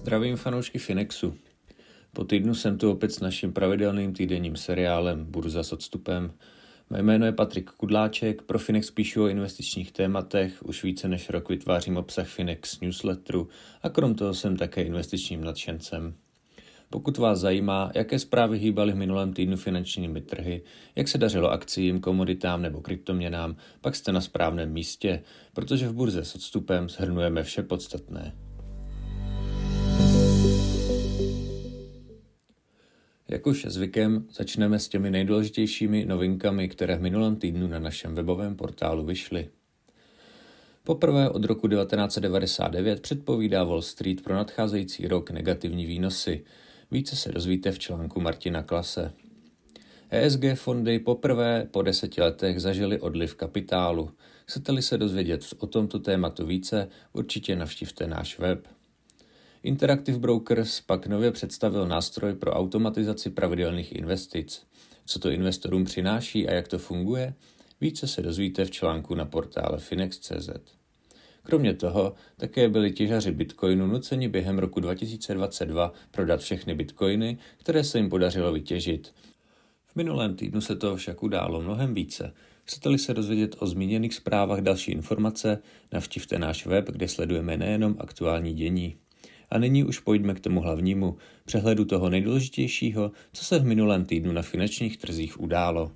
Zdravím fanoušky Finexu. Po týdnu jsem tu opět s naším pravidelným týdenním seriálem Burza s odstupem. Mé jméno je Patrik Kudláček, pro Finex píšu o investičních tématech, už více než rok vytvářím obsah Finex newsletteru a krom toho jsem také investičním nadšencem. Pokud vás zajímá, jaké zprávy hýbaly v minulém týdnu finančními trhy, jak se dařilo akciím, komoditám nebo kryptoměnám, pak jste na správném místě, protože v Burze s odstupem shrnujeme vše podstatné. Jak už je zvykem, začneme s těmi nejdůležitějšími novinkami, které v minulém týdnu na našem webovém portálu vyšly. Poprvé od roku 1999 předpovídá Wall Street pro nadcházející rok negativní výnosy. Více se dozvíte v článku Martina Klase. ESG fondy poprvé po 10 letech zažily odliv kapitálu. Chcete-li se dozvědět o tomto tématu více, určitě navštivte náš web. Interactive Brokers pak nově představil nástroj pro automatizaci pravidelných investic. Co to investorům přináší a jak to funguje? Více se dozvíte v článku na portále Finex.cz. Kromě toho také byli těžaři bitcoinu nuceni během roku 2022 prodat všechny bitcoiny, které se jim podařilo vytěžit. V minulém týdnu se toho však událo mnohem více. Chcete-li se dozvědět o zmíněných zprávách další informace, navštivte náš web, kde sledujeme nejenom aktuální dění. A nyní už pojďme k tomu hlavnímu, přehledu toho nejdůležitějšího, co se v minulém týdnu na finančních trzích událo.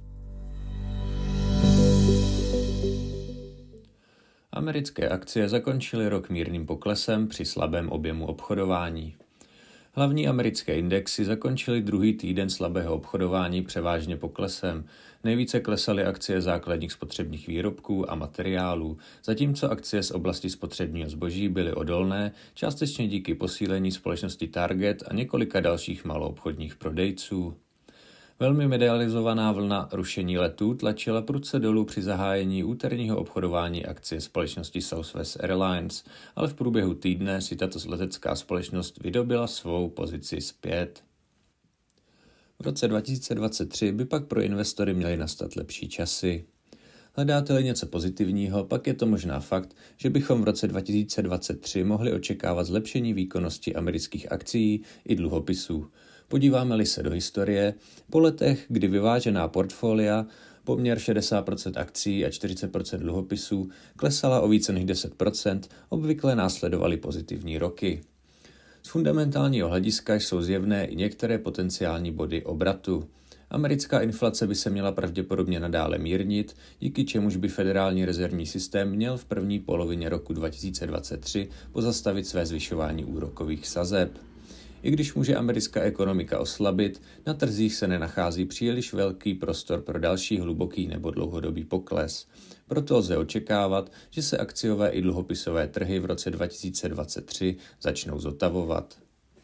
Americké akcie zakončily rok mírným poklesem při slabém objemu obchodování. Hlavní americké indexy zakončily druhý týden slabého obchodování převážně poklesem. Nejvíce klesaly akcie základních spotřebních výrobků a materiálů, zatímco akcie z oblasti spotřebního zboží byly odolné, částečně díky posílení společnosti Target a několika dalších maloobchodních prodejců. Velmi medializovaná vlna rušení letů tlačila prudce dolů při zahájení úterního obchodování akcie společnosti Southwest Airlines, ale v průběhu týdne si tato letecká společnost vydobila svou pozici zpět. V roce 2023 by pak pro investory měly nastat lepší časy. Hledáte-li něco pozitivního, pak je to možná fakt, že bychom v roce 2023 mohli očekávat zlepšení výkonnosti amerických akcií i dluhopisů. Podíváme-li se do historie, po letech, kdy vyvážená portfolia, poměr 60% akcií a 40% dluhopisů, klesala o více než 10%, obvykle následovaly pozitivní roky. Z fundamentálního hlediska jsou zjevné i některé potenciální body obratu. Americká inflace by se měla pravděpodobně nadále mírnit, díky čemuž by federální rezervní systém měl v první polovině roku 2023 pozastavit své zvyšování úrokových sazeb. I když může americká ekonomika oslabit, na trzích se nenachází příliš velký prostor pro další hluboký nebo dlouhodobý pokles. Proto lze očekávat, že se akciové i dluhopisové trhy v roce 2023 začnou zotavovat.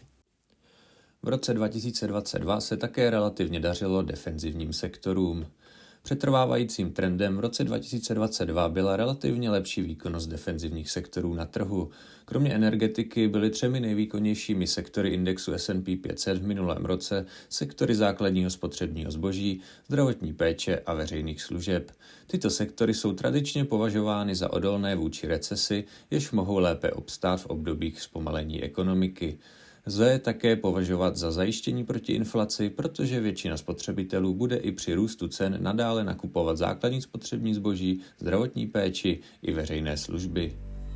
V roce 2022 se také relativně dařilo defenzivním sektorům. Přetrvávajícím trendem v roce 2022 byla relativně lepší výkonnost defenzivních sektorů na trhu. Kromě energetiky byly třemi nejvýkonnějšími sektory indexu S&P 500 v minulém roce sektory základního spotřebního zboží, zdravotní péče a veřejných služeb. Tyto sektory jsou tradičně považovány za odolné vůči recesi, jež mohou lépe obstát v obdobích zpomalení ekonomiky. Lze je také považovat za zajištění proti inflaci, protože většina spotřebitelů bude i při růstu cen nadále nakupovat základní spotřební zboží, zdravotní péči i veřejné služby.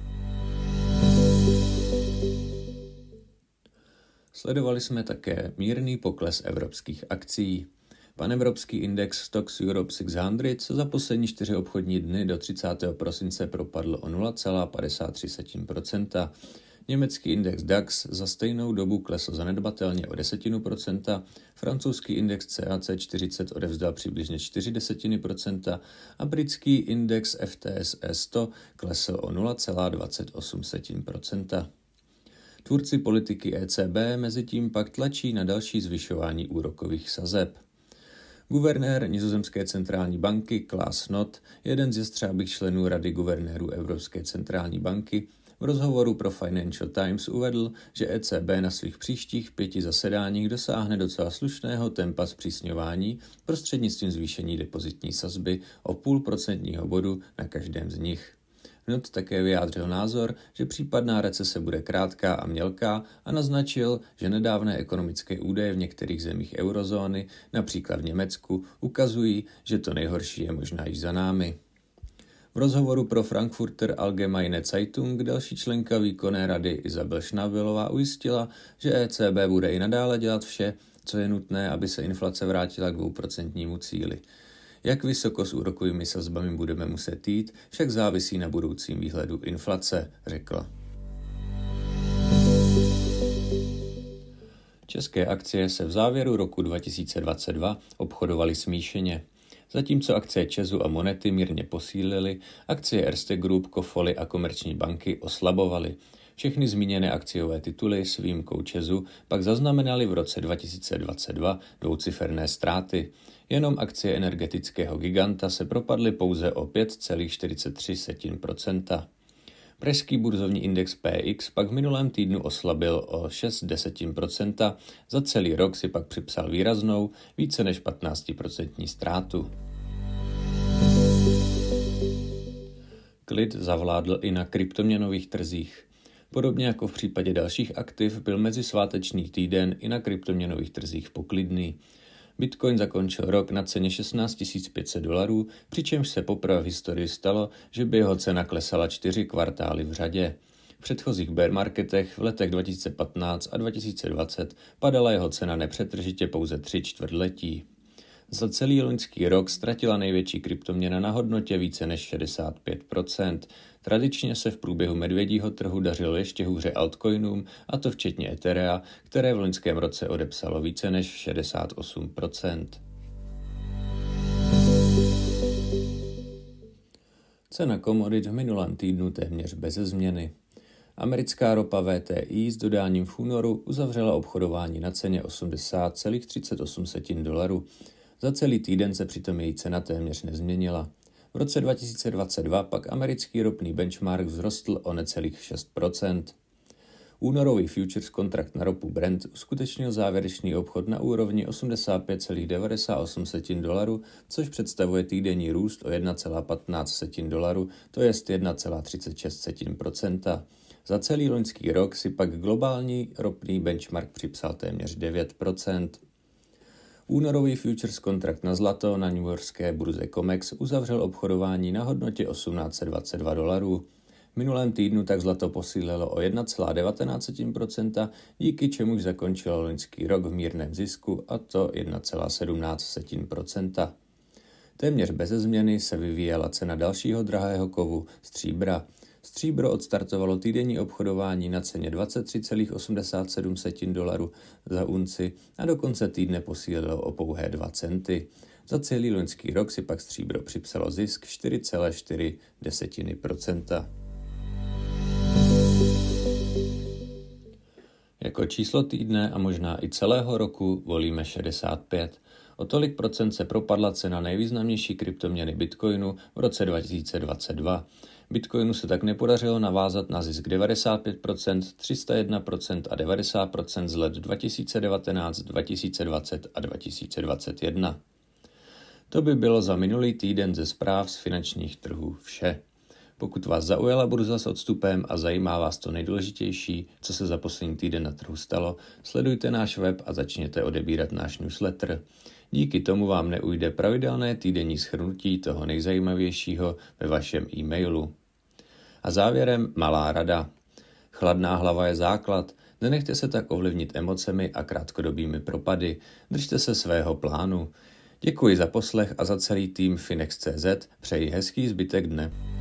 Sledovali jsme také mírný pokles evropských akcií. Panevropský index Stoxx Europe 600 se za poslední 4 obchodní dny do 30. prosince propadl o 0,53%. Německý index DAX za stejnou dobu klesl zanedbatelně o 0,1%, francouzský index CAC 40 odevzdal přibližně 0,4% a britský index FTSE 100 klesl o 0,28%. Tvůrci politiky ECB mezitím pak tlačí na další zvyšování úrokových sazeb. Guvernér nizozemské centrální banky Klaas Knot, jeden z jestřábých členů Rady guvernérů Evropské centrální banky, v rozhovoru pro Financial Times uvedl, že ECB na svých příštích 5 zasedáních dosáhne docela slušného tempa zpřísňování prostřednictvím zvýšení depozitní sazby o 0,5% bodu na každém z nich. Knut také vyjádřil názor, že případná recese bude krátká a mělká a naznačil, že nedávné ekonomické údaje v některých zemích eurozóny, například v Německu, ukazují, že to nejhorší je možná již za námi. V rozhovoru pro Frankfurter Allgemeine Zeitung další členka výkonné rady Isabel Schnabelová ujistila, že ECB bude i nadále dělat vše, co je nutné, aby se inflace vrátila k 2% cíli. Jak vysoko s úrokovými sazbami budeme muset jít, však závisí na budoucím výhledu inflace, řekla. České akcie se v závěru roku 2022 obchodovaly smíšeně. Zatímco akcie ČEZu a Monety mírně posílily, akcie Erste Group, Kofoly a Komerční banky oslabovaly. Všechny zmíněné akciové tituly s výjimkou ČEZu pak zaznamenaly v roce 2022 dvouciferné ztráty. Jenom akcie energetického giganta se propadly pouze o 5,43%. Pražský burzovní index PX pak v minulém týdnu oslabil o 0,6%, za celý rok si pak připsal výraznou, více než 15% ztrátu. Klid zavládl i na kryptoměnových trzích. Podobně jako v případě dalších aktiv byl mezisváteční týden i na kryptoměnových trzích poklidný. Bitcoin zakončil rok na ceně $16 500, přičemž se poprvé v historii stalo, že by jeho cena klesala 4 kvartály v řadě. V předchozích bear marketech v letech 2015 a 2020 padala jeho cena nepřetržitě pouze 3 čtvrtletí. Za celý loňský rok ztratila největší kryptoměna na hodnotě více než 65%. Tradičně se v průběhu medvědího trhu dařilo ještě hůře altcoinům, a to včetně Etherea, které v loňském roce odepsalo více než 68%. Cena komodit v minulém týdnu téměř beze změny. Americká ropa WTI s dodáním v únoru uzavřela obchodování na ceně $80,38. Za celý týden se přitom její cena téměř nezměnila. V roce 2022 pak americký ropný benchmark vzrostl o necelých 6%. Únorový futures kontrakt na ropu Brent uskutečnil závěrečný obchod na úrovni $85,98, což představuje týdenní růst o $1,15, to jest 1,36%. Za celý loňský rok si pak globální ropný benchmark připsal téměř 9%. Únorový futures kontrakt na zlato na newyorské burze COMEX uzavřel obchodování na hodnotě $1822. V minulém týdnu tak zlato posílilo o 1,19%, díky čemuž zakončilo loňský rok v mírném zisku, a to 1,17%. Téměř beze změny se vyvíjela cena dalšího drahého kovu stříbra. Stříbro odstartovalo týdenní obchodování na ceně $23,87 za unci a do konce týdne posílilo o pouhé 2 centy. Za celý loňský rok si pak stříbro připsalo zisk 4,4%. Jako číslo týdne a možná i celého roku volíme 65. O tolik procent se propadla cena nejvýznamnější kryptoměny Bitcoinu v roce 2022. Bitcoinu se tak nepodařilo navázat na zisk 95%, 301% a 90% z let 2019, 2020 a 2021. To by bylo za minulý týden ze zpráv z finančních trhů vše. Pokud vás zaujala burza s odstupem a zajímá vás to nejdůležitější, co se za poslední týden na trhu stalo, sledujte náš web a začněte odebírat náš newsletter. Díky tomu vám neujde pravidelné týdenní shrnutí toho nejzajímavějšího ve vašem e-mailu. A závěrem malá rada. Chladná hlava je základ, nenechte se tak ovlivnit emocemi a krátkodobými propady, držte se svého plánu. Děkuji za poslech a za celý tým Finex.cz, přeji hezký zbytek dne.